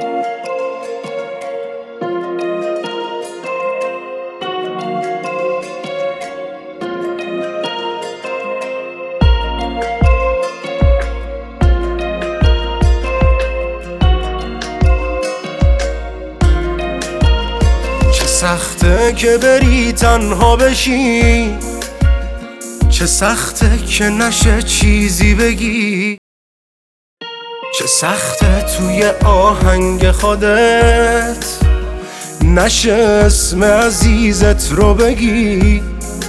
سخته که بری تنها بشی، چه سخته که نشه چیزی بگی، چه سخته توی آهنگ خودت نشه اسم عزیزت رو بگی.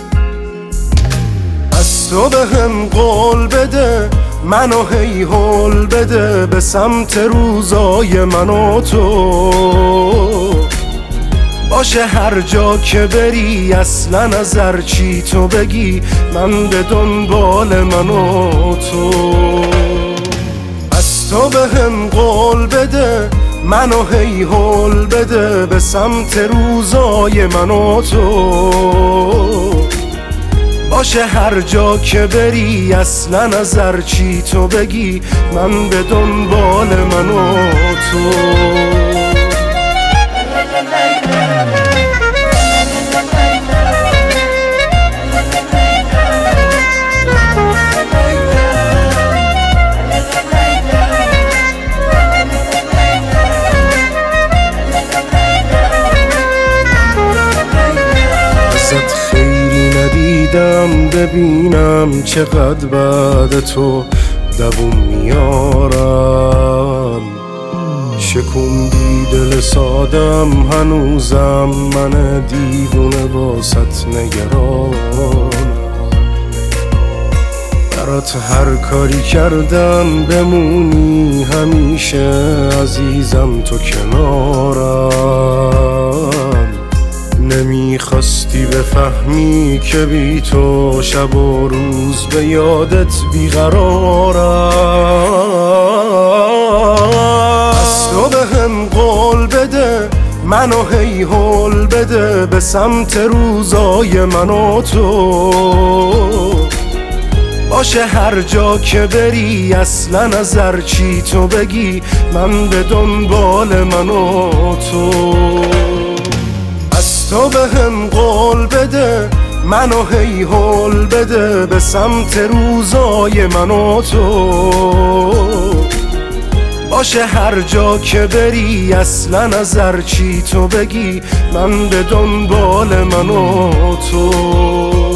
از تو بهم قول بده، منو هی هول بده به سمت روزای من و تو. باشه هر جا که بری اصلا از هر چی تو بگی، من به دنبال من و تو. از تو بهم قول بده، منو هی هول بده به سمت روزای من و تو. باشه هر جا که بری اصلا از هر چی تو بگی، من به دنبال من و تو. ببینم چقدر بعد تو دووم میارم، شکوندی دل سادم هنوزم من دیوونه واسط نگرانم. برات هر کاری کردم بمونی همیشه عزیزم تو کنارم. نمیخواستی بفهمی که بی تو شب و روز به یادت بیقرارم. از تو بهم قول بده، منو هی هول بده به سمت روزای من و تو. باشه هر جا که بری اصلا از هر چی تو بگی، من به دنبال من و تو. از تو بهم قول بده، منو هی هول بده به سمت روزای من و تو. باشه هر جا که بری اصلا از هر چی تو بگی، من به دنبال من و تو.